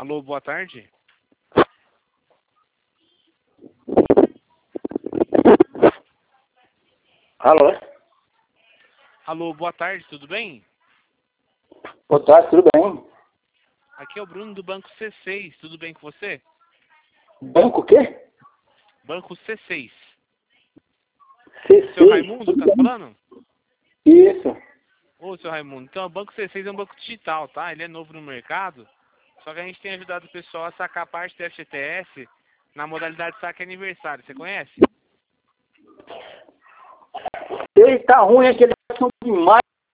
Alô, boa tarde. Alô? Alô, boa tarde, tudo bem? Boa tarde, tudo bem? Aqui é o Bruno do Banco C6, tudo bem com você? Banco o quê? Banco C6. C6? Seu Raimundo Tudo tá bem? falando? Isso. Ô, seu Raimundo, então o Banco C6 é um banco digital, tá? Ele é novo no mercado, só que a gente tem ajudado o pessoal a sacar parte do FGTS na modalidade saque aniversário, você conhece? Ele tá ruim, aquele assunto demais.